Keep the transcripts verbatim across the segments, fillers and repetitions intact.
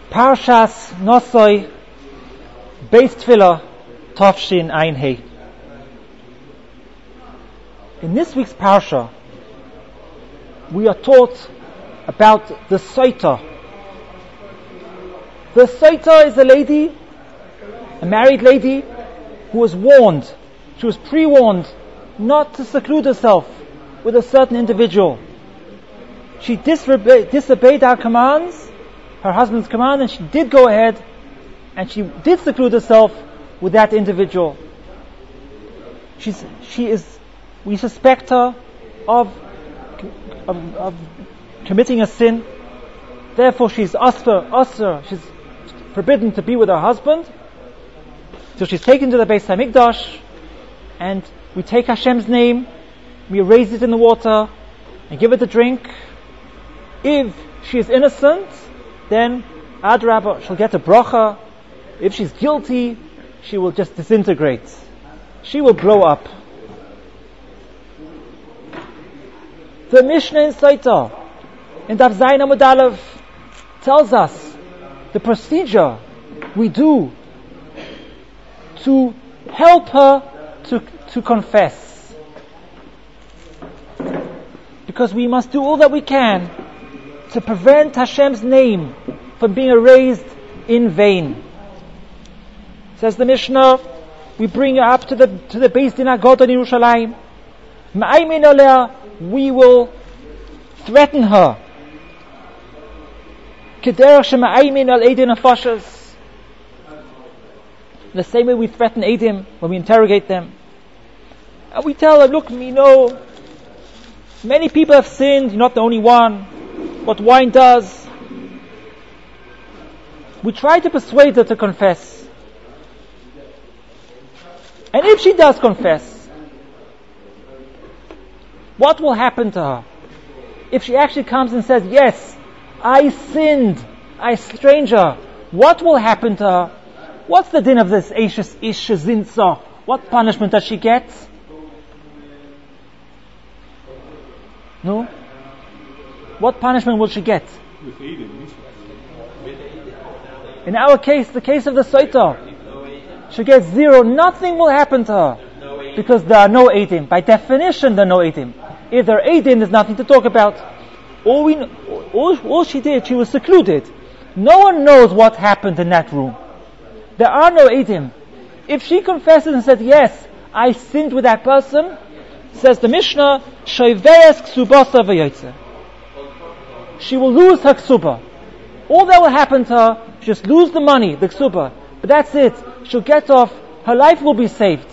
Parshas Nosoi Beis Tefillah Tafshin Ein Hei. In this week's parsha, we are taught about the Soita. The Soita is a lady, a married lady, who was warned, she was pre-warned not to seclude herself with a certain individual. She disobeyed, disobeyed our commands, her husband's command, and she did go ahead and she did seclude herself with that individual. She's, she is, we suspect her of, of, of committing a sin. Therefore she's asr, asr, she's forbidden to be with her husband. So she's taken to the Beis HaMikdash, and we take Hashem's name, we erase it in the water, and give it a drink. If she is innocent, then Adrabah, she'll get a bracha. If she's guilty, she will just disintegrate. She will blow up. The Mishnah in Soita, in Daf Zayin Amud Aleph, tells us the procedure we do to help her to, to confess. Because we must do all that we can to prevent Hashem's name from being erased in vain. Says the Mishnah, we bring her up to the to the Beis Din HaGadol in Yerushalayim. Ma'aymin aleh, we will threaten her. Kederach shema'aymin al eidin nefashos. The same way we threaten Eidim when we interrogate them. And we tell them, look, you know, many people have sinned, you're not the only one. What wine does. We try to persuade her to confess. And if she does confess, what will happen to her? If she actually comes and says, yes, I sinned, I stranger, what will happen to her? What's the din of this Eishes Isha Zinsa? What punishment does she get? No? What punishment will she get? In our case, the case of the Soita, she gets zero. Nothing will happen to her because there are no Eidim. By definition, there are no Eidim. If there are Eidim, there's nothing to talk about. All we, all, all she did, she was secluded. No one knows what happened in that room. There are no Eidim. If she confesses and says, yes, I sinned with that person, says the Mishnah, Shoiveres Ksubasa V'Yotzeh. She will lose her ksuba. All that will happen to her, she'll just lose the money, the ksuba. But that's it. She'll get off. Her life will be saved.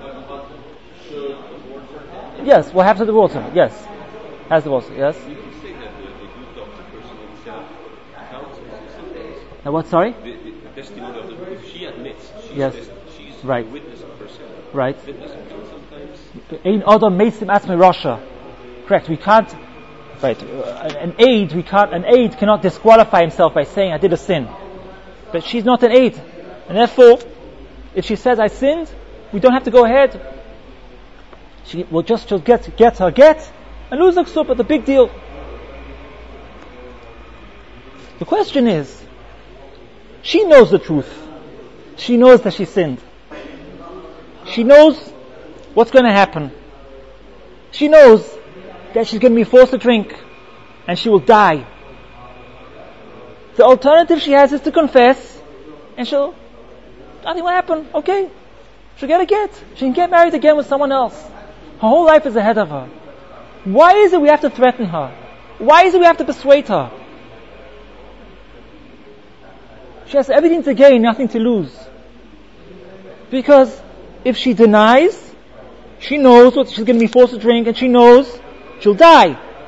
Yes, we'll have to the water. Yes. Has the water, yes. You can say that they do stop the person himself counts as something. Now what, sorry? The, the, the testimony of the, if she admits she's, yes. this, she's right. a witness of herself. Right. Witness count sometimes. Ein Adam Meisim Atzmei Rasha. Correct. We can't. Right. Uh, an aid, we can't. An aid cannot disqualify himself by saying I did a sin. But she's not an aid, and therefore, if she says I sinned, we don't have to go ahead. She will just, just get get her get and lose her ksuba. The big deal. The question is, she knows the truth. She knows that she sinned. She knows what's going to happen. She knows that she's going to be forced to drink and she will die. The alternative she has is to confess and she'll, nothing will happen. Okay. She'll get a get. She can get married again with someone else. Her whole life is ahead of her. Why is it we have to threaten her? Why is it we have to persuade her? She has everything to gain, nothing to lose. Because if she denies, she knows what she's going to be forced to drink and she knows she'll die.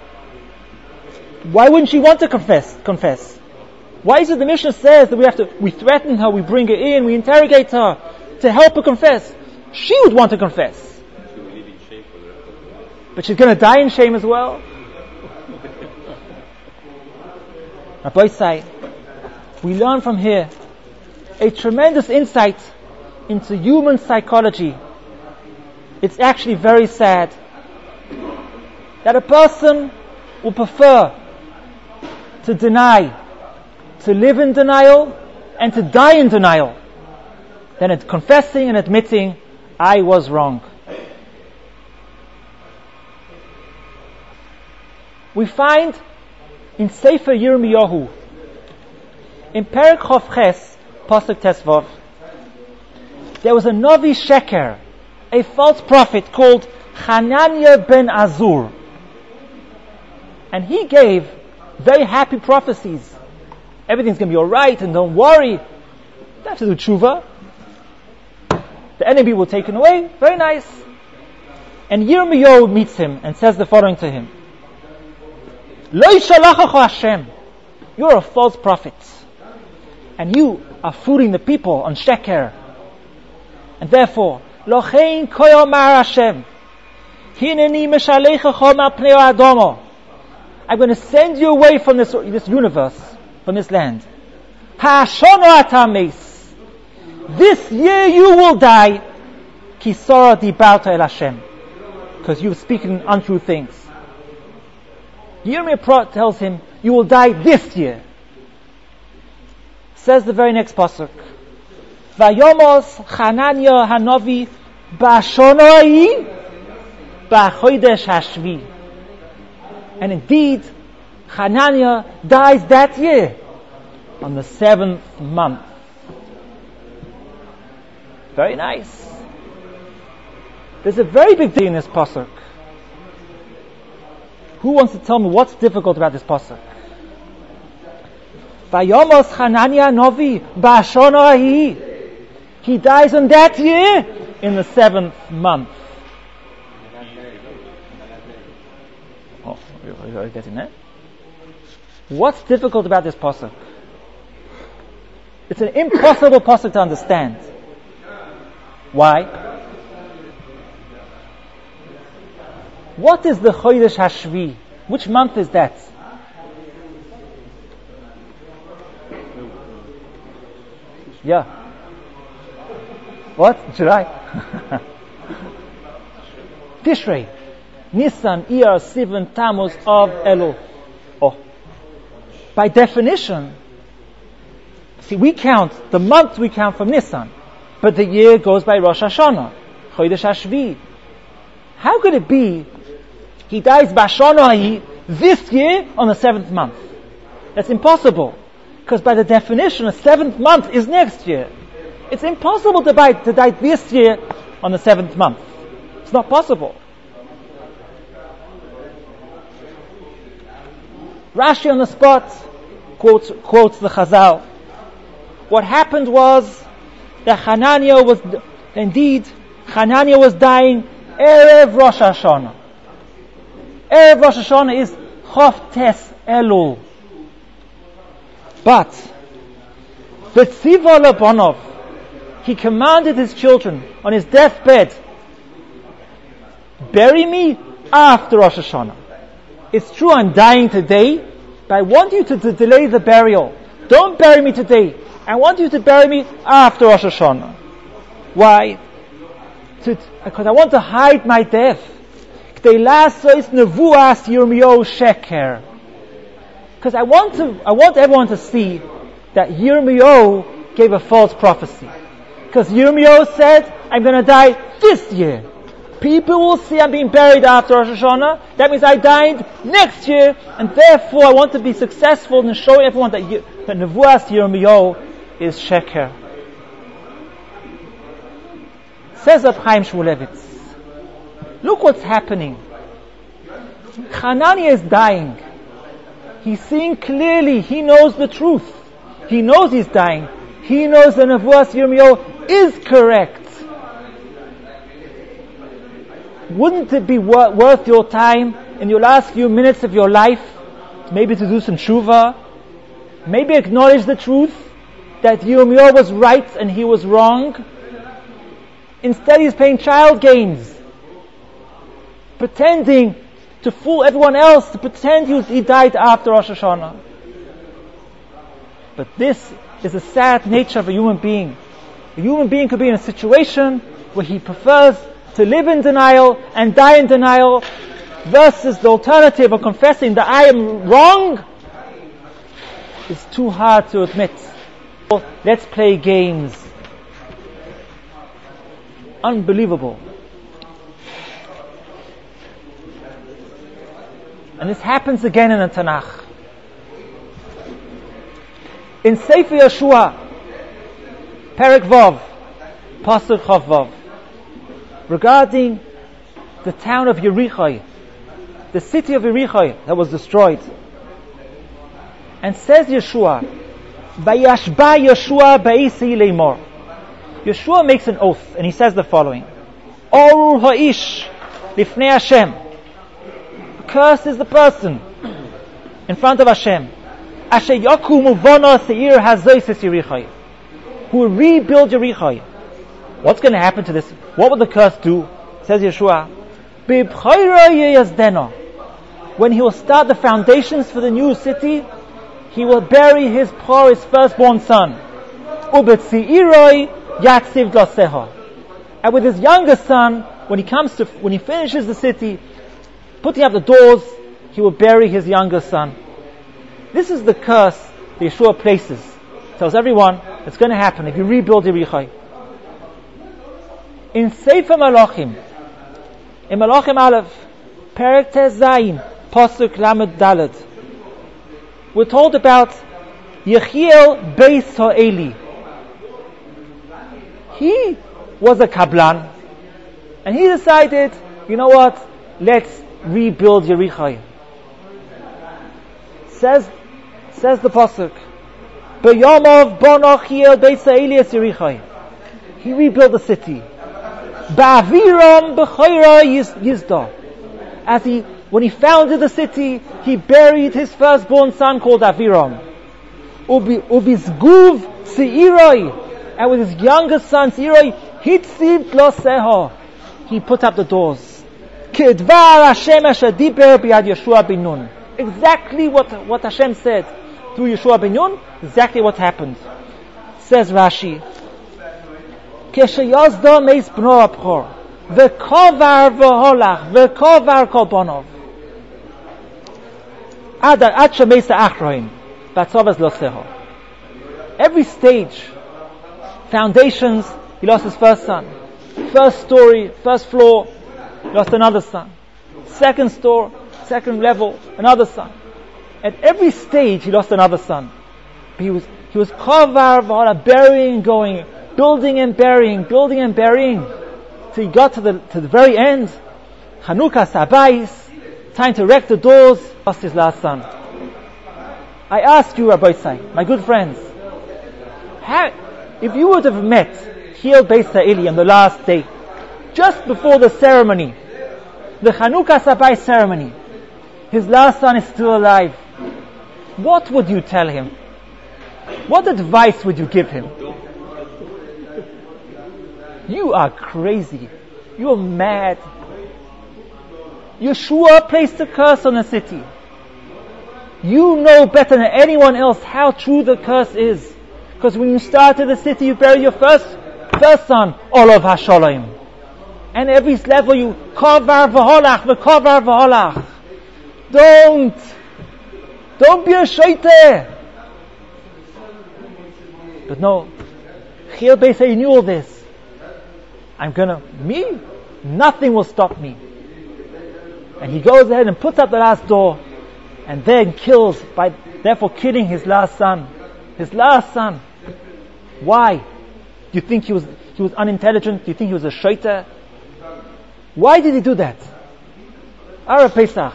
Why wouldn't she want to confess? Confess. Why is it the Mishnah says that we have to, we threaten her, we bring her in, we interrogate her to help her confess? She would want to confess. But she's going to die in shame as well. Rabbi Say, we learn from here a tremendous insight into human psychology. It's actually very sad that a person will prefer to deny to live in denial and to die in denial than at confessing and admitting, I was wrong. We find in Sefer Yirmiyahu, in Perek Chof Ches, Pasuk Tesvav, there was a Novi Sheker, a false prophet called Hananiah ben Azur. And he gave very happy prophecies. Everything's going to be alright and don't worry. You don't have to do tshuva. The enemy will take him away. Very nice. And Yirmiyahu meets him and says the following to him. Lo yishalachacha Hashem. You're a false prophet. And you are fooling the people on sheker. And therefore, Lo chein ko yomar Hashem. Hineni meshalechacha ma'al pnei ha'adama. I'm going to send you away from this, this universe, from this land. Ha'ashono ata meis. This year you will die. Ki sora dibarta el Hashem. Because you've spoken untrue things. Yirmiyahu tells him, you will die this year. Says the very next pasuk. Vayomos Hananiah Hanovi ba'ashonoi ba'chodesh hashvi. And indeed, Hananiah dies that year, on the seventh month. Very nice. There's a very big deal in this pasuk. Who wants to tell me what's difficult about this pasuk? Vayomos Hananiah Novi ba'ashonoi. He dies on that year, in the seventh month. Are you getting that? What's difficult about this pasuk? It's an impossible pasuk to understand. Why? What is the Chodesh Hashvi? Which month is that? Yeah. What? July? Tishrei. Nisan, Iyar, Sivan, Tammuz, Av, Elul. Oh. By definition, see, we count, the month we count from Nisan, but the year goes by Rosh Hashanah, Chodesh Hashvi. How could it be he dies Bashana this year on the seventh month? That's impossible. Because by the definition, the seventh month is next year. It's impossible to die, to die this year on the seventh month. It's not possible. Rashi on the spot quotes, quotes the Chazal. What happened was that Hananiah was, indeed, Hananiah was dying Erev Rosh Hashanah. Erev Rosh Hashanah is Chof Tes Elul. But, V'tziva Lebanov, he commanded his children on his deathbed, bury me after Rosh Hashanah. It's true I'm dying today, but I want you to, to delay the burial. Don't bury me today. I want you to bury me after Rosh Hashanah. Why? To, because I want to hide my death. Because I want to, I want everyone to see that Yirmiyahu gave a false prophecy. Because Yirmiyahu said, I'm going to die this year. People will see I'm being buried after Rosh Hashanah. That means I died next year, and therefore I want to be successful in showing everyone that, that Nevuas Yirmiyahu is Sheker. Says Reb Chaim Shmulevitz, look what's happening. Hananiah is dying. He's seeing clearly. He knows the truth. He knows he's dying. He knows that Nevuas Yirmiyahu is correct. Wouldn't it be wor- worth your time in your last few minutes of your life maybe to do some tshuva? Maybe acknowledge the truth that Yirmiyahu was right and he was wrong? Instead he's playing child games, pretending to fool everyone else, to pretend he, was, he died after Rosh Hashanah. But this is the sad nature of a human being. A human being could be in a situation where he prefers to live in denial and die in denial versus the alternative of confessing that I am wrong is too hard to admit. Let's play games. Unbelievable. And this happens again in the Tanakh. In Sefer Yeshua, Perek Vav, Pasuk Chav Vav, regarding the town of Yericho, the city of Yericho that was destroyed. And says Yeshua, Vayashba Yeshua ba'isi leimor. Yeshua makes an oath, and he says the following: Orul ha'ish lifnei Hashem. Cursed is the person in front of Hashem. Asher yakumu vana seir hazoises Yericho, who will rebuild Yericho. What's going to happen to this? What will the curse do? Says Yeshua, B'bchayra yeyazdena. When he will start the foundations for the new city, he will bury his poor, his firstborn son. Ubetziiroi yatziv glaseha. And with his younger son, when he comes to, when he finishes the city, putting up the doors, he will bury his younger son. This is the curse that Yeshua places. Tells everyone it's going to happen if you rebuild Yericho. In Sefer Malachim, in Malachim Aleph, Perek Tez Zayin, Pasuk Lamed Daled, we're told about Yechiel Beis Ha'eli. He was a Kablan, and he decided, you know what, let's rebuild Yericho. Says, says the Pasuk, B'yomov Bono Chiel Beis Ha'eli es Yericho. He rebuilt the city. Ba'aviram b'chayra yizda. As he, when he founded the city, he buried his firstborn son called Aviram. Ubizguv seiroi, and with his younger son Seiroi, hitziv glaseha, he put up the doors. Kedvar Hashem asher diber b'yad Yeshua ben Nun. Exactly what what Hashem said through Yeshua ben Nun. Exactly what happened. Says Rashi, Kesheyazda meis bno abchor, vekovar v'holach, vekovar kol bonov. Ad ad shemeis ha'achroim, batzovas loseho. Every stage, foundations, he lost his first son. First story, first floor, he lost another son. Second store, second level, another son. At every stage, he lost another son. He was he was kovar v'holach, burying, going, building and burying, building and burying, till he got to the to the very end. Chanukah Sabayis, time to wreck the doors. Lost his last son. I ask you, Rabbi Tzai, my good friends, how, if you would have met Hiel Beis Ha'eli on the last day, just before the ceremony, the Chanukah Sabayis ceremony, his last son is still alive, what would you tell him? What advice would you give him? You are crazy. You are mad. Yeshua placed a curse on the city. You know better than anyone else how true the curse is. Because when you started the city, you buried your first first son, Olav HaSholem. And every level you kovar v'holach, v'kovar v'holach. Don't. Don't be a shaiteh. But no. Chiel Beis Ha'eli knew all this. I'm gonna, me? Nothing will stop me. And he goes ahead and puts up the last door, and then kills, by therefore killing his last son. His last son. Why? Do you think he was he was unintelligent? Do you think he was a shaita? Why did he do that? Arab Pesach.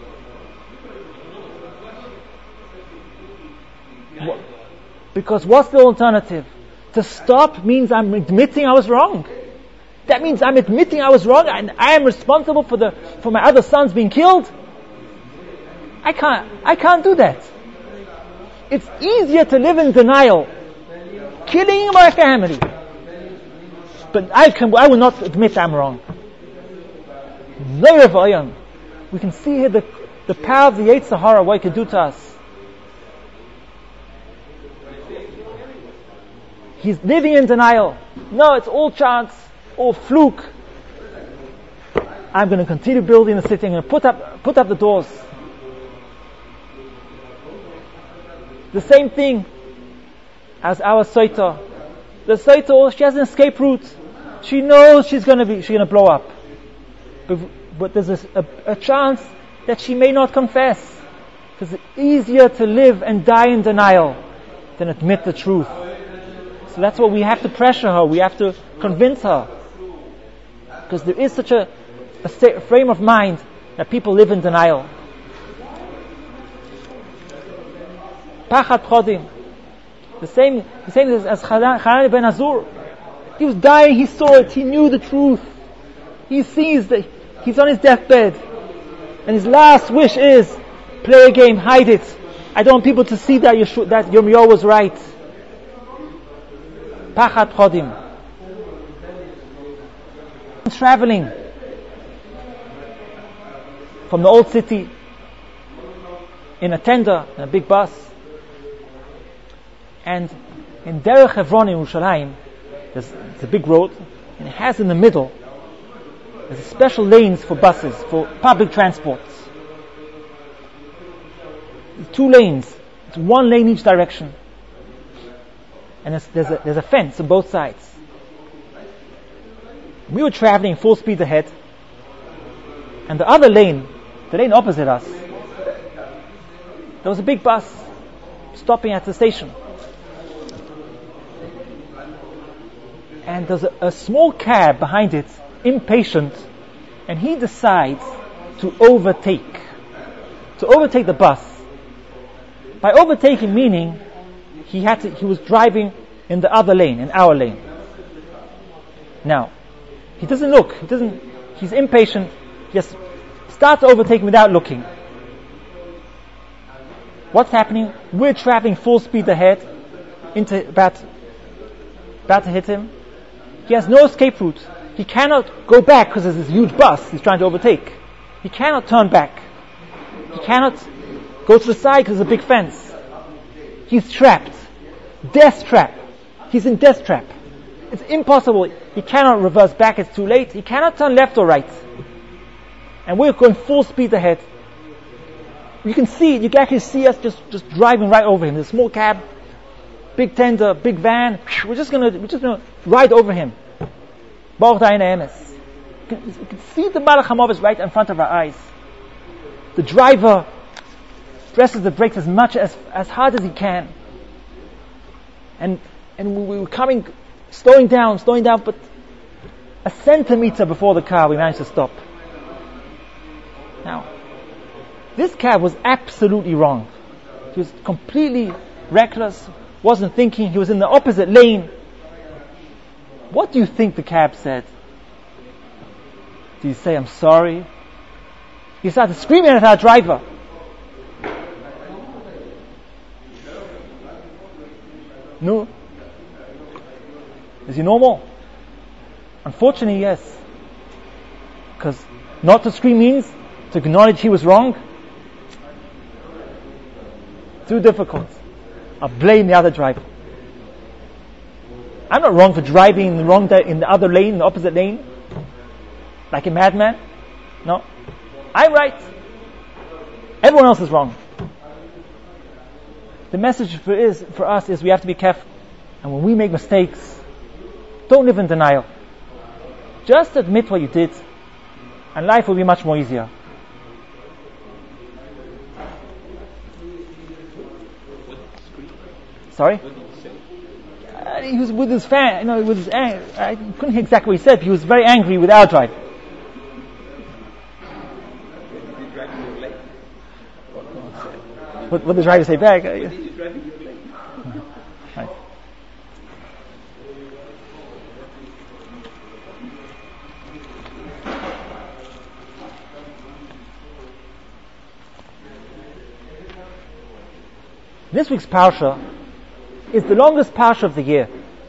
Because what's the alternative? To stop means I'm admitting I was wrong. That means I'm admitting I was wrong and I am responsible for the for my other sons being killed. I can't I can't do that. It's easier to live in denial, killing my family. But I can I will not admit I'm wrong. We can see here the, the power of the Yetzer Hara, what it can do to us. He's living in denial. No, it's all chance, all fluke. I'm going to continue building the city. I'm going to put up, put up the doors. The same thing as our Saita. The Saita, she has an escape route. She knows she's going to be, she's going to blow up. But, but there's a, a, a chance that she may not confess. Because it's easier to live and die in denial than admit the truth. So that's what we have to pressure her. We have to convince her. Because there is such a, a sta- frame of mind that people live in denial. Pachat chodim. The same, the same as, as Hanan ben Azur. He was dying, he saw it, he knew the truth. He sees that he's on his deathbed. And his last wish is, play a game, hide it. I don't want people to see that Yeshua, that Yirmiyahu was right. Pachat chodim. Traveling from the old city in a tender, in a big bus. And in Derech Hebron in Yerushalayim, there's, there's a big road, and it has in the middle, there's special lanes for buses, for public transports. Two lanes. It's one lane each direction. And there's, there's, a, there's a fence on both sides. We were traveling full speed ahead, and the other lane, the lane opposite us, there was a big bus stopping at the station. And there's a, a small cab behind it, impatient, and he decides to overtake. To overtake the bus. By overtaking, meaning he had to, he was driving in the other lane, in our lane. Now, he doesn't look, he doesn't, he's impatient, he just starts overtaking without looking. What's happening? We're traveling full speed ahead, into about, about to hit him. He has no escape route. He cannot go back because there's this huge bus he's trying to overtake. He cannot turn back. He cannot go to the side because there's a big fence. He's trapped. Death trap. He's in death trap. It's impossible. He cannot reverse back. It's too late. He cannot turn left or right. And we're going full speed ahead. You can see, you can actually see us just, just driving right over him. There's a small cab, big tender, big van. We're just gonna, we're just gonna ride over him. Baruch Dayan Emes. You can, you can see the Malach HaMavet right in front of our eyes. The driver presses the brakes as much as, as hard as he can. And, and we, we were coming, slowing down, slowing down, but a centimeter before the car we managed to stop. Now, this cab was absolutely wrong. He was completely reckless, wasn't thinking, he was in the opposite lane. What do you think the cab said? Did he say, I'm sorry? He started screaming at our driver. No. Is he normal? Unfortunately, yes. Because not to scream means to acknowledge he was wrong. Too difficult. I'll blame the other driver. I'm not wrong for driving in the wrong di- in the other lane, in the opposite lane, like a madman. No, I'm right. Everyone else is wrong. The message for is for us is we have to be careful, and when we make mistakes, don't live in denial. Just admit what you did, and life will be much more easier. Sorry? Uh, he was with his fan, you know, with his ang- I couldn't hear exactly what he said, but he was very angry with our driver. What, what did the driver say back? Uh, yeah. Right. This week's parsha is the longest parsha of the year.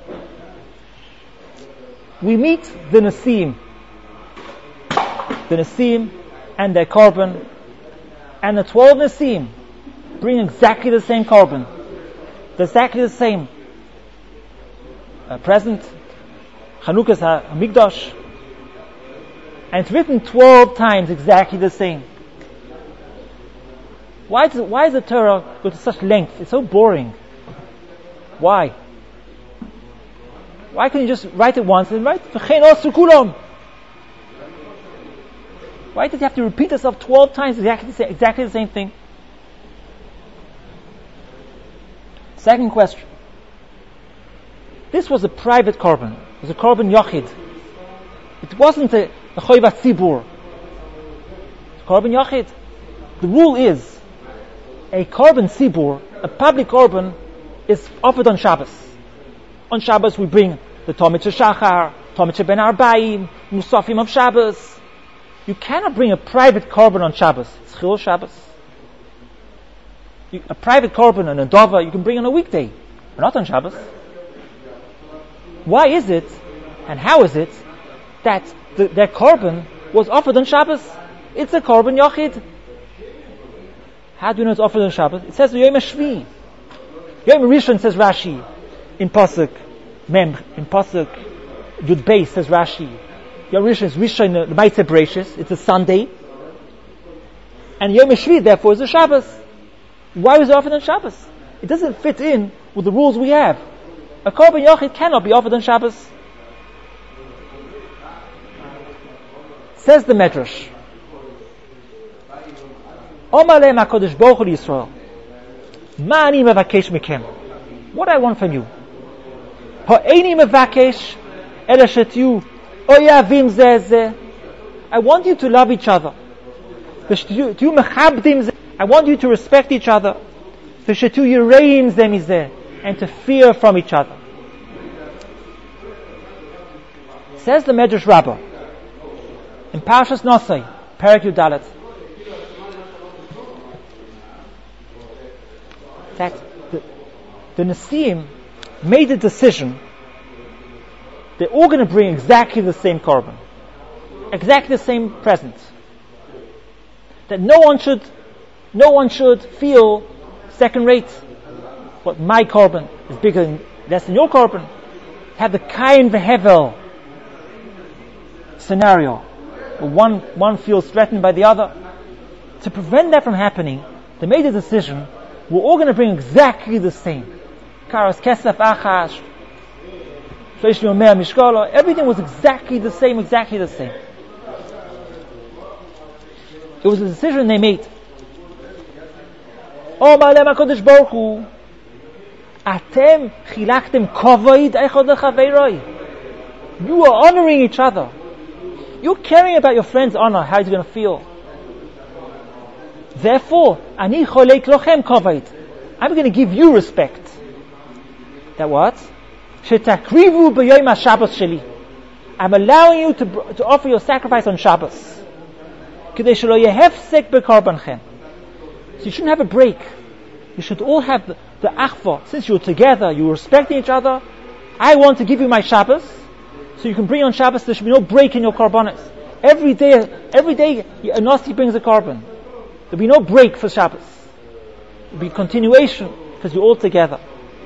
We meet the Nasim, the Nasim and their korban, and the twelve Nasim bring exactly the same korban, exactly the same uh, present, Chanukas HaMikdash, and it's written twelve times exactly the same. Why does, why does the Torah go to such length? It's so boring. Why? Why can't you just write it once and write V'chein osu kulam? Why does you have to repeat yourself twelve times exactly the same, exactly the same thing? Second question. This was a private korban. It was a korban yachid. It wasn't a, a choivat tzibur. It's a korban yachid. The rule is, a korban tzibur, a public korban, is offered on Shabbos. On Shabbos we bring the Tomit Shachar, Tomit Ben Arbaim, Musafim of Shabbos. You cannot bring a private korban on Shabbos. It's Chilul Shabbos. You, a private korban and a dova you can bring on a weekday, but not on Shabbos. Why is it, and how is it, that the, their korban was offered on Shabbos? It's a korban yachid. How do you know it's offered on Shabbos? It says Yom HaShvi. Yom Rishon says Rashi in Pasuk Mem in Pasuk Yud Beis says Rashi. Yom Rishon is Rishon the Ma'aseh Bereishis. It's a Sunday, and Yom HaShvi therefore is a Shabbos. Why was it offered on Shabbos? It doesn't fit in with the rules we have. A korban yachid cannot be offered on Shabbos. Says the Medrash, Omar lehem HaKadosh Baruch Hu Yisrael, Ma ani mevakesh mekem. What do I want from you? Ha'eini mevakesh ela shetyu oyavim zeh zeh. I want you to love each other. V'shetyu mechabdim zeh. I want you to respect each other. V'shetyu yireim zeh mizeh. And to fear from each other. Says the Medrash Rabbah in Parshas Nosai, Perek Yud Dalet, that the, the Nesiim made a decision. They're all going to bring exactly the same korban, exactly the same present. That no one should, no one should feel second rate. What my korban is bigger than less than your korban. Have the Kain v'Hevel scenario, where one one feels threatened by the other. To prevent that from happening, they made a decision. We're all going to bring exactly the same. Karas kesef achash, fleish yomer mishkala. Everything was exactly the same, exactly the same. It was a decision they made. Oh, ma'alem HaKadosh Baruch Hu. Atem chilaktem kavod echad lechaveroi. You are honoring each other. You're caring about your friend's honor, how he's going to feel. Therefore, ani cholek lochem kavod. I'm going to give you respect. That what? Shetakrivu b'yom haShabbos sheli. I'm allowing you to to offer your sacrifice on Shabbos. K'dei shelo yeh hefsek b'korbanchem. So you shouldn't have a break. You should all have the, the achva. Since you're together, you're respecting each other. I want to give you my Shabbos, so you can bring on Shabbos. There should be no break in your korbanos. Every day, every day, a nasi brings a korban. There'll be no break for Shabbos. There'll be continuation because you're all together.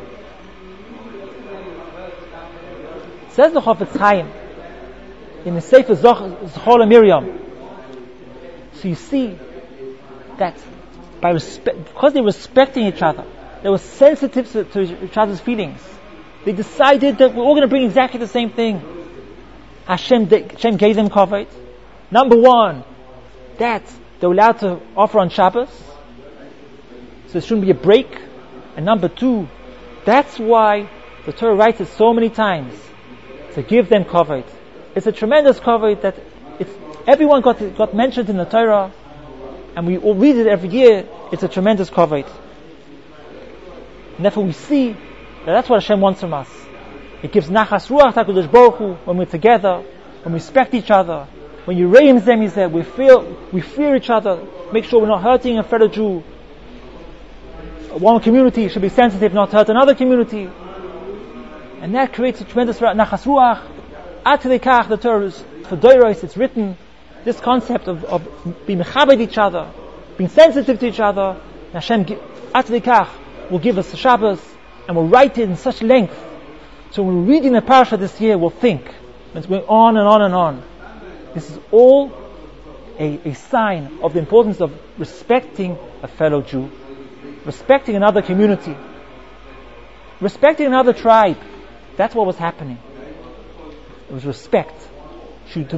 Says the Chofetz Chaim in the Sefer Zechor Miriam. So you see that by respect, because they were respecting each other, they were sensitive to, to each other's feelings. They decided that we're all going to bring exactly the same thing. Hashem, Hashem gave them kavod. Number one, that they're allowed to offer on Shabbos, so there shouldn't be a break. And number two, that's why the Torah writes it so many times, to give them kavod. It's a tremendous kavod that it's, everyone got got mentioned in the Torah, and we all read it every year. It's a tremendous kavod. And therefore we see that that's what Hashem wants from us. It gives nachas ruach HaKadosh Baruch Hu when we're together, when we respect each other, when you reim them, he said, we feel, we fear each other, make sure we're not hurting a fellow Jew. One community should be sensitive not to hurt another community. And that creates a tremendous nachas ruach. Ad kedei kach, the Torah is, for Doros, it's written, this concept of, of being mechabed each other, being sensitive to each other. And Hashem, ad kedei kach, will give us the Shabbos, and we'll write it in such length. So when we're reading the parasha this year, we'll think. It's going on and on and on. This is all a, a sign of the importance of respecting a fellow Jew, respecting another community, respecting another tribe. That's what was happening. It was respect. It's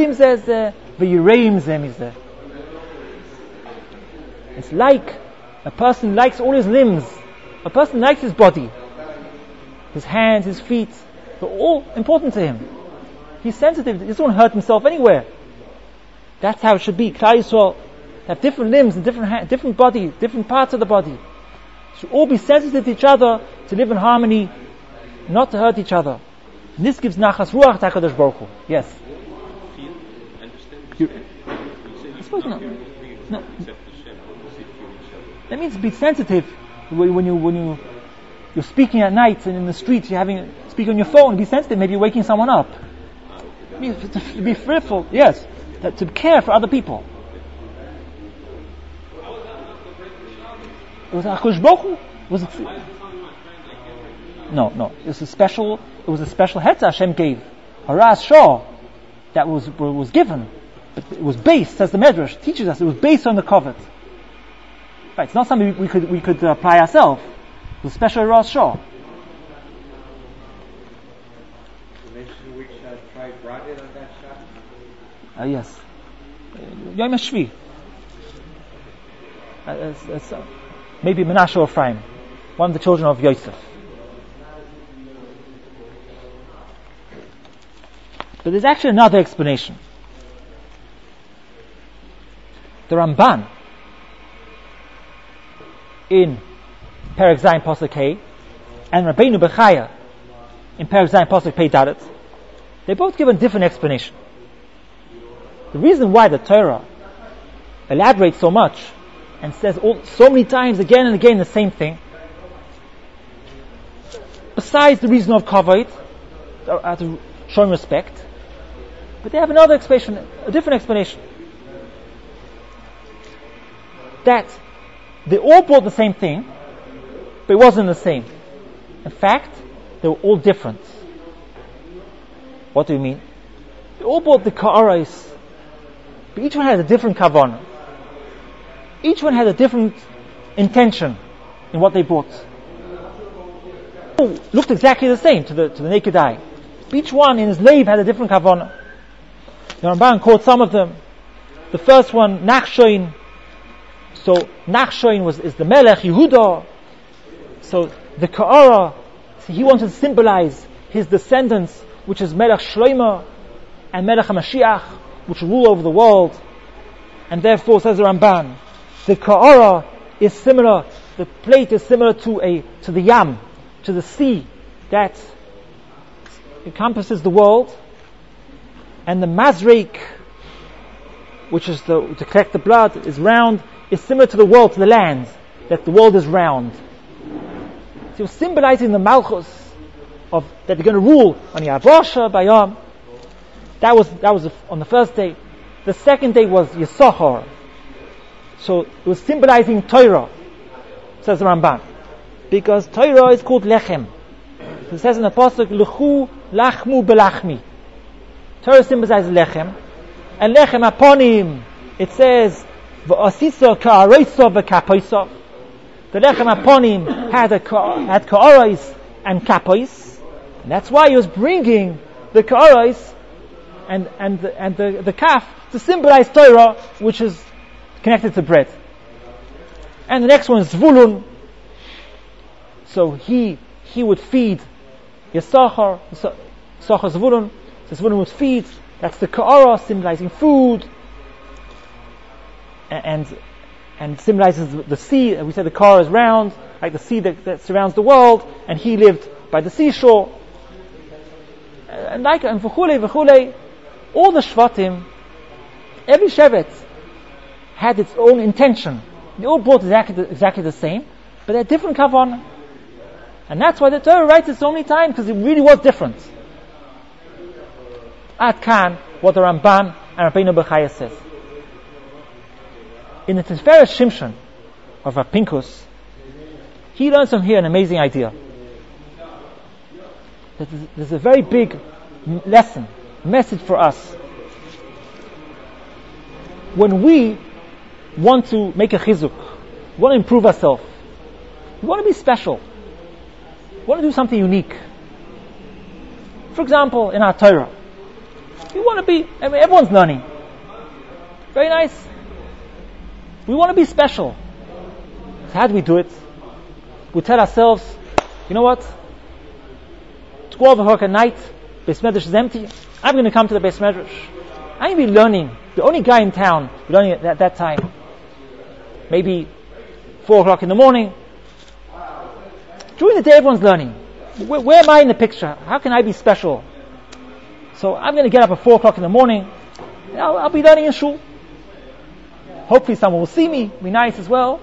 like a person likes all his limbs. A person likes his body. His hands, his feet. They're all important to him. He's sensitive. He doesn't want to hurt himself anywhere. That's how it should be. Klal Yisrael have different limbs and different ha- different body, different parts of the body. Should all be sensitive to each other, to live in harmony, not to hurt each other. And this gives nachas ruach to HaKadosh Baruch Hu. Yes. Feel, understand. You, You I suppose say no. you No. accept Hashem, but you say feel each other. That means be sensitive when when you when you you're speaking at night and in the streets. You're having speak on your phone. Be sensitive. Maybe you're waking someone up. It means to, to be fearful. Yes, that, to care for other people. It was HaKadosh Baruch Hu. Was it? No, no. It was a special. It was a special hetzah Hashem gave. Haras Shah that was was given, but it was based, says the Medrash, teaches us, it was based on the covet. Right, it's not something we could we could uh, apply ourselves. It was special Haras Shah. You mentioned which uh, tribe brought it on that shot? Uh, yes, Yom HaShvi. Uh, it's, it's, uh, maybe Menashe or Ephraim, one of the children of Yosef. But there's actually another explanation. The Ramban in Perek Zayin Pasuk Hey and Rabbeinu Bechaya in Perek Zayin Pasuk Pei Dalet, they both give a different explanation. The reason why the Torah elaborates so much and says all, so many times again and again the same thing, besides the reason of kavod, uh, to showing respect, but they have another explanation, a different explanation. That they all brought the same thing, but it wasn't the same. In fact, they were all different. What do you mean? They all brought the ka'arais, but each one had a different kavanah. Each one had a different intention in what they brought. All looked exactly the same to the to the naked eye. Each one in his leiv had a different kavanah. The Ramban quotes some of them. The first one, Nachshoin. So Nachshoin was is the Melech Yehuda. So the Ka'ara, so he wanted to symbolize his descendants, which is Melech Shlomo and Melech HaMashiach, which rule over the world. And therefore, says the Ramban, the Ka'ara is similar. The plate is similar to a to the Yam, to the sea that encompasses the world. And the mazreik, which is the, to collect the blood, is round, is similar to the world, to the land, that the world is round. So he was symbolizing the malchus of that they're going to rule on Yavasha, Bayam. That was that was on the first day. The second day was Yisachar. So it was symbolizing Torah, says the Ramban, because Torah is called Lechem. It says in the pasuk, Lechu lachmu belachmi. Torah symbolizes lechem, and lechem aponim. It says v'asisa ka'areisa v'kapoisa. The lechem aponim had a had ka'arais and kapois, and that's why he was bringing the ka'arais and and the, and the the kaf to symbolize Torah, which is connected to bread. And the next one is Zvulun. So he he would feed Yisachar, Yisachar Zvulun. So Zvulun would feed. That's the Ka'ara, symbolizing food, and and symbolizes the sea. We said the Ka'ara is round, like the sea that, that surrounds the world, and he lived by the seashore. And like and v'chulei v'chulei, all the Shvatim, every Shevet had its own intention. They all brought exactly the, exactly the same, but they're different kavanah. And that's why the Torah writes it so many times, because it really was different. Ad Kan, what the Ramban and Rabbeinu Bechaya says. In the Tiferes Shimshon of Rav Pinkus, he learns from here an amazing idea. That there's, there's a very big lesson, message for us. when we want to make a chizuk, we want to improve ourselves, we want to be special, we want to do something unique. For example, in our Torah, we want to be, I mean, everyone's learning. Very nice. We want to be special. So how do we do it? We tell ourselves, you know what? twelve o'clock at night, Beis Medrash is empty. I'm going to come to the Beis Medrash. I'm going to be learning. The only guy in town learning at that, that time. Maybe four o'clock in the morning. During the day, everyone's learning. Where, where am I in the picture? How can I be special? So I'm going to get up at four o'clock in the morning. I'll, I'll be learning in shul. Hopefully someone will see me. Be nice as well.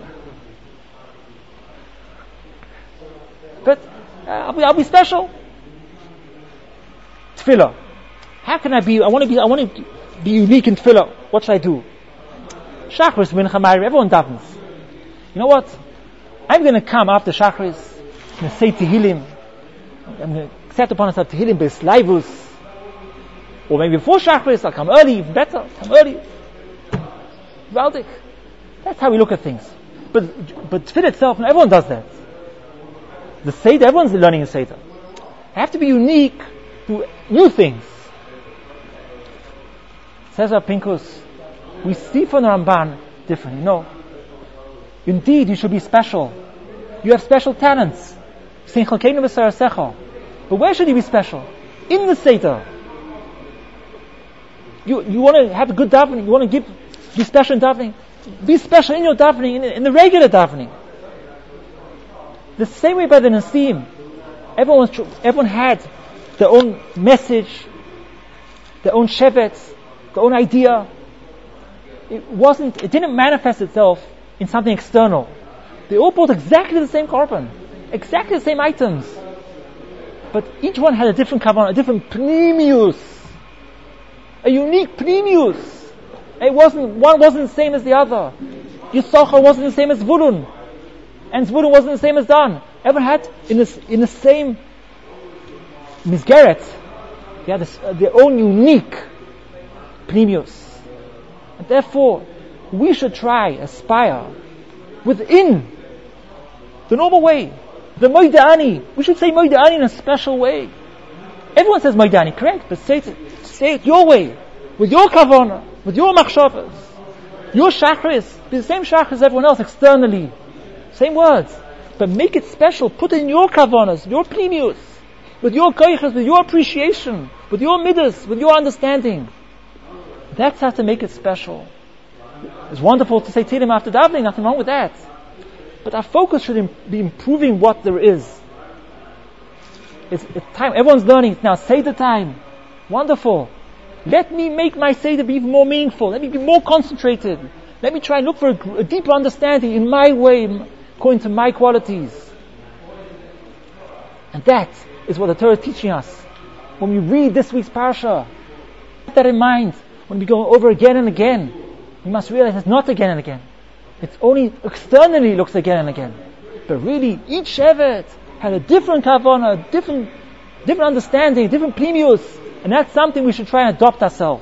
But uh, I'll, be, I'll be special. Tefillah. How can I be? I want to be. I want to be unique in tefillah. What should I do? Shachris, Mincha, Ma'ariv. Everyone davens. You know what? I'm going to come after Shachris. I'm going to say Tehillim. I'm going to set upon myself Tehillim B'Slaivus. Or maybe before Shachris, I'll come early. Even better. Come early. Valdik. That's how we look at things. But but tefillah itself, everyone does that. The Seder, everyone's learning a Seder. I have to be unique to new things. Says Rav Pinkus, we see from the Ramban differently. No. Indeed, you should be special. You have special talents. But where should you be special? In the Seder. You you want to have a good davening. You want to give be special in davening. Be special in your davening, in, in the regular davening. The same way by the Nasim. Everyone, everyone had their own message, their own shevet, their own idea. It wasn't, it didn't manifest itself in something external. They all brought exactly the same korban, exactly the same items. But each one had a different kavanah, a different pnimius, a unique pnimius. It wasn't, one wasn't the same as the other. Yisachar wasn't the same as Zvulun. And Zvulun wasn't the same as Dan. Everyone had in this, in the same Mizgeret, they had this, uh, their own unique Pnimius. And therefore, we should try, aspire, within the normal way. The Moidani. We should say Moidani in a special way. Everyone says Moidani, correct? But say it, say it your way. With your kavanah. With your machshavas. Your chakras. Be the same chakras as everyone else externally. Same words. But make it special. Put in your kavanas, your pnimius. With your koichas, with your appreciation. With your midas, with your understanding. That's how to make it special. It's wonderful to say Tehillim after davening, nothing wrong with that. But our focus should im- be improving what there is. It's, it's time, everyone's learning, it's now Seder time. Wonderful. Let me make my Seder be even more meaningful. Let me be more concentrated. Let me try and look for a, a deeper understanding in my way, according to my qualities. And that is what the Torah is teaching us. When we read this week's parasha, keep that in mind. When we go over again and again, we must realize it's not again and again. It's only externally looks again and again. But really, each shevet had a different kavanah, a different, different understanding, a different pnimius. And that's something we should try and adopt ourselves.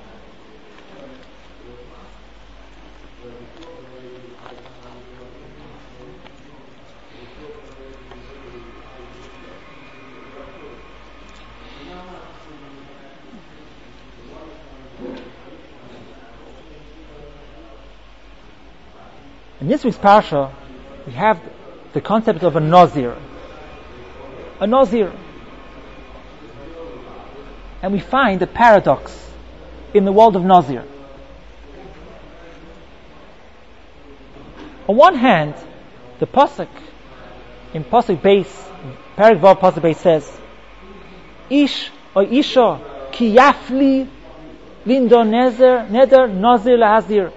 In this week's parasha, we have the concept of a nazir. A nazir. And we find a paradox in the world of nazir. On one hand, the pasuk in pasuk base, Perek Vav pasuk base says, "Ish or isha ki yafli lindo nezer neder nazir lahazir."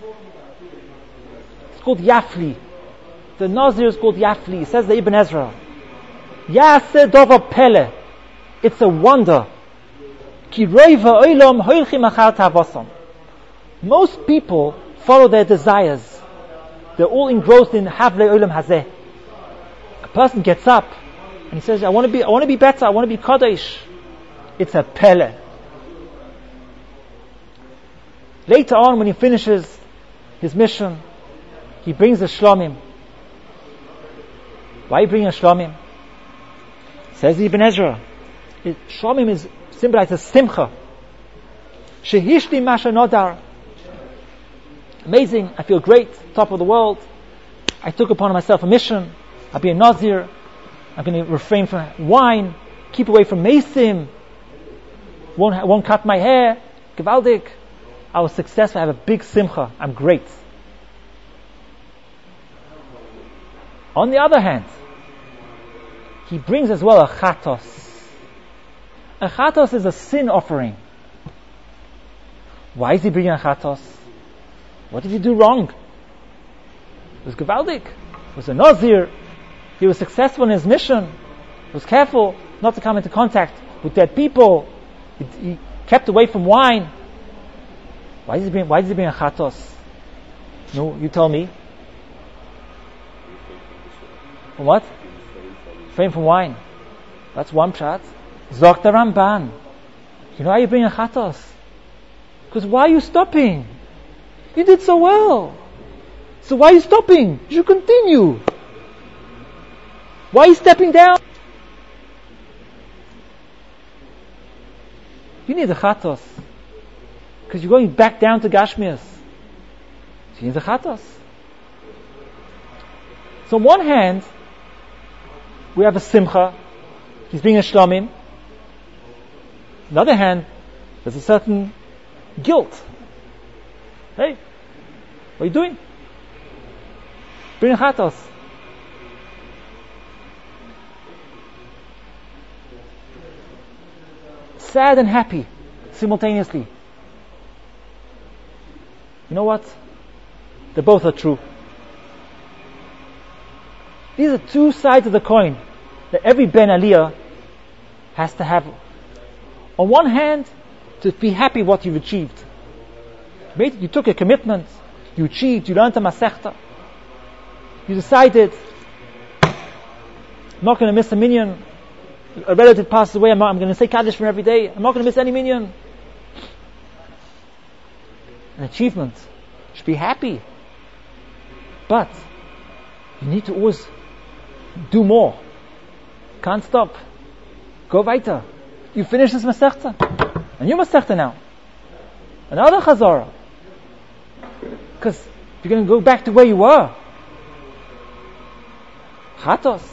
It's called Yafli. The Nazir is called Yafli. It says the Ibn Ezra. Yaseh dova pele. It's a wonder. Ki roiva oilam hoilchim achar tavasam. Most people follow their desires. They're all engrossed in havle oilam hazeh. A person gets up and he says, I want to be, I want to be better, I want to be Kodesh. It's a pele. Later on, when he finishes his mission, he brings the shlomim. Why bring a shlomim? Says the Ibn Ezra, it, shlomim is symbolized as simcha. Shehishli masha nodar. Amazing, I feel great, top of the world. I took upon myself a mission. I'll be a nazir. I'm going to refrain from wine, keep away from masim, won't, won't cut my hair. Gewaldig. I was successful, I have a big simcha, I'm great. On the other hand, he brings as well a chatos. A chatos is a sin offering. Why is he bringing a chatos? What did he do wrong? It was gewaldig. It was a nazir. He was successful in his mission. He was careful not to come into contact with dead people. He, he kept away from wine. Why does he bring, why does he bring a chatos? No, you tell me. From what? Refrain from wine. That's one pshat. Zok the Ramban. You know why you bring a chatos? Because why are you stopping? You did so well. So why are you stopping? You should continue. Why are you stepping down? You need a chatos. Because you're going back down to Gashmias. So you need a chatos. So on one hand, we have a simcha. He's being a shlomim. On the other hand, there's a certain guilt. Hey, what are you doing? Bring a chatos. Sad and happy simultaneously. You know what? They both are true. These are two sides of the coin that every Ben Aliyah has to have. On one hand, to be happy what you've achieved. You took a commitment, you achieved, you learned a masechta. You decided, I'm not going to miss a minyan. A relative passes away, I'm, not, I'm going to say Kaddish for every day. I'm not going to miss any minyan. An achievement. You should be happy. But, you need to always do more. Can't stop. Go weiter. You finish this masechta. A new masechta now. Another chazara. Because you're going to go back to where you were. Chatos.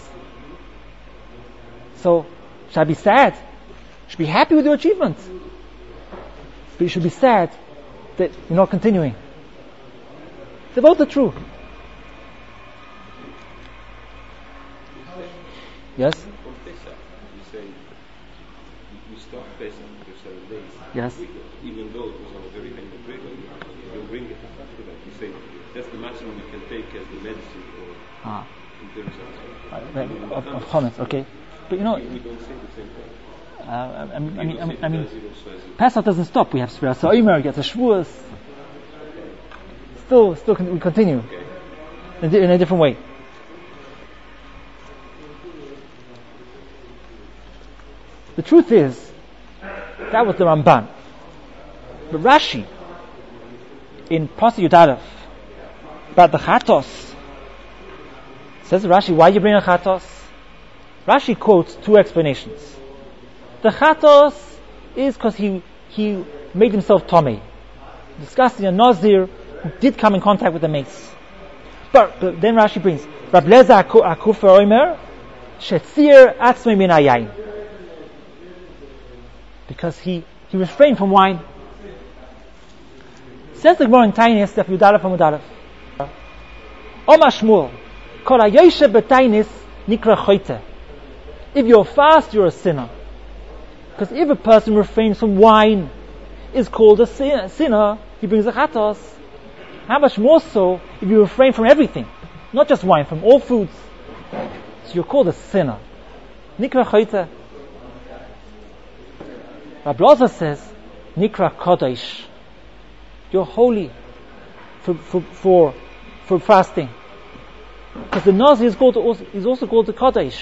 So, should I be sad? You should be happy with your achievements. But you should be sad that you're not continuing. They're both are true. Yes? On Pesach, you say you stop Pesach for seven days. Yes. Even though it was on a very high break, you don't bring it after that. You say that's the maximum you can take as the medicine for Ah. in terms of, Uh, of, of comments, okay. But you know, we, we don't say the same thing. uh, I mean, I We mean, don't I mean, say I mean it does, it also has a- Pesach doesn't stop. We have Sfira Sa'omer, get the Shavuos. Still, still, con- we continue Okay. in a, di- in a different way. The truth is, that was the Ramban. But Rashi, in Pasuk Yud Aleph, about the Chatos, says Rashi, why you bring a Chatos? Rashi quotes two explanations. The Chatos is because he he made himself Tomei. Discussing a Nazir who did come in contact with the mace. But, but then Rashi brings, Rab Leza Akufa Omer, Shetzir Atzmei Min Hayayin. Because he, he refrained from wine. Says the Gemara in Tainis, Daf Yud Aleph Amud Aleph. Omar Shmuel, Kol HaYoshev B'Tainis Nikra Choyte. If you're fast, you're a sinner. Because if a person refrains from wine, is called a sin- sinner, he brings a chatos. How much more so if you refrain from everything, not just wine, from all foods. So you're called a sinner. Nikra Choyte. Rabbi Loza says, Nikra Kodesh. You're holy for for for, for fasting. Because the Nazir is called also, is also called the Kodesh.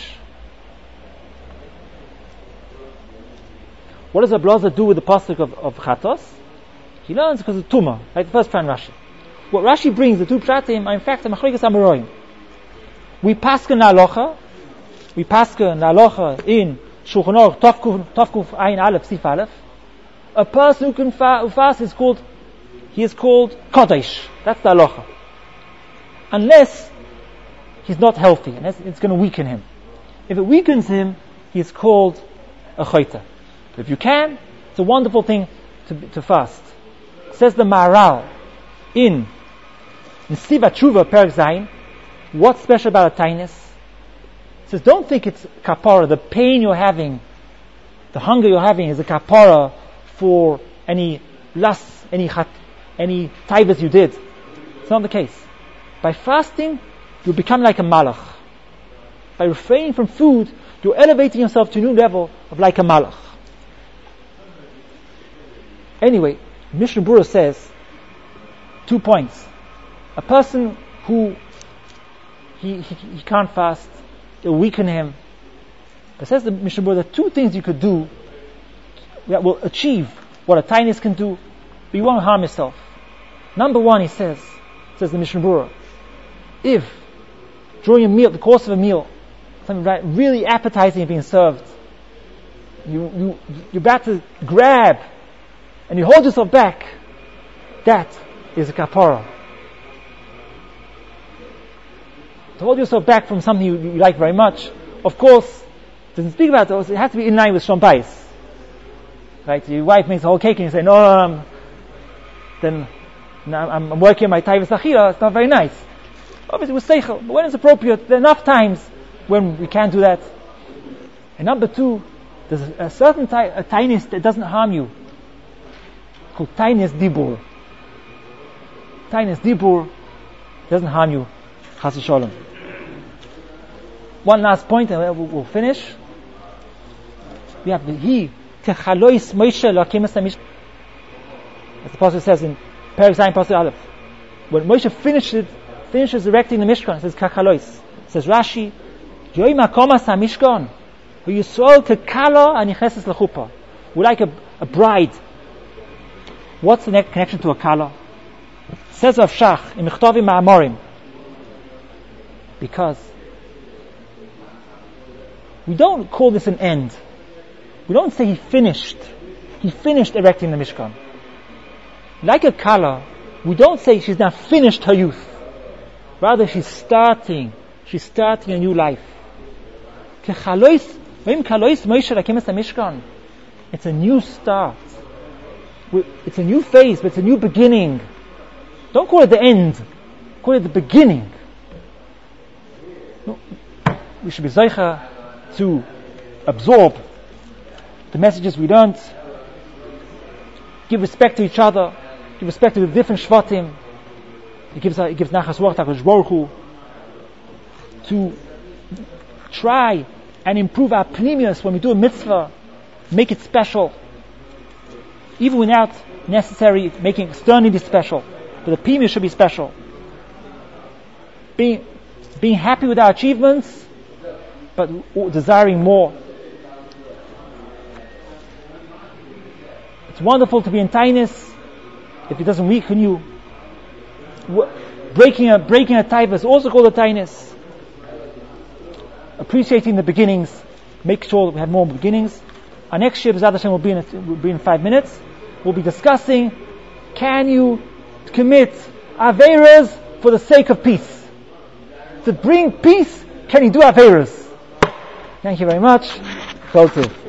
What does Rabbi Loza do with the pasuk of, of Chatos? He learns because of Tumah, like the first prat in Rashi. What Rashi brings, the two pratim, are in fact the Machlokas Amoraim. We pasken halacha, we pasken halacha in Shulchan Aruch Tovkuf Tovkuf Ayin Aleph Sif Aleph. A person who can fa- who fast is called, he is called Kodesh. That's the halacha. Unless he's not healthy, and it's going to weaken him. If it weakens him, he's called a chayta. If you can, it's a wonderful thing to, to fast. Says the Maharal in Nesiva Tshuva Perek Zayin, what's special about a tainus? It says, don't think it's kapara. The pain you're having, the hunger you're having, is a kapara for any lust, any chat, any taivas you did. It's not the case. By fasting, you become like a malach. By refraining from food, you're elevating yourself to a new level of like a malach. Anyway, Mishnah Berurah says two points. A person who he, he, he can't fast, it'll weaken him. But says the Mishnah Berurah, there are two things you could do that will achieve what a tainus can do, but you won't harm yourself. Number one, he says, says the Mishnah Berurah, if during a meal, the course of a meal, something really appetizing is being served, you, you, you're about to grab, and you hold yourself back, that is a kapara. To hold yourself back from something you, you like very much, of course, doesn't speak about it, it has to be in line with Shon Bais. Right? Your wife makes a whole cake and you say, no, um, then no, I'm, I'm working on my taivas achila, it's not very nice. Obviously with seichel, but when it's appropriate, there are enough times when we can't do that. And number two, there's a, a certain ty- a tainus that doesn't harm you, called tainus dibur. Tainus dibur doesn't harm you, chas v'sholom. One last point, and we'll, we'll finish. We have the he techalois Moshe lakemes hamishkan. As the pasuk says in Perek Zayin pasuk Aleph, when Moshe finishes finishes erecting the Mishkan, it says kachalois. It says Rashi, Yoy makomas hamishkan, v'yisrael kekala anicheses lechupa. We're like a, a bride. What's the next connection to a kala? It says Rav Shach in Mechtovim Ma'amorim, because we don't call this an end. We don't say he finished. He finished erecting the Mishkan. Like a kala, we don't say she's now finished her youth. Rather, she's starting. She's starting a new life. It's a new start. It's a new phase, but it's a new beginning. Don't call it the end. Call it the beginning. No, we should be zeicha to absorb the messages we learned, give respect to each other, give respect to the different shvatim. It gives it gives nachas ruach HaKadosh Baruch Hu, to try and improve our pnimius when we do a mitzvah, make it special, even without necessarily making externally special, but the pnimius should be special. Being being happy with our achievements, but desiring more. It's wonderful to be in tainus if it doesn't weaken you. Breaking a breaking a taiva is also called a tainus. Appreciating the beginnings, make sure that we have more beginnings. Our next shiur, B'ezrat Hashem, will be in a, will be in five minutes. We'll be discussing: can you commit aveiros for the sake of peace? To bring peace, can you do aveiros? Thank you very much. Kol tov.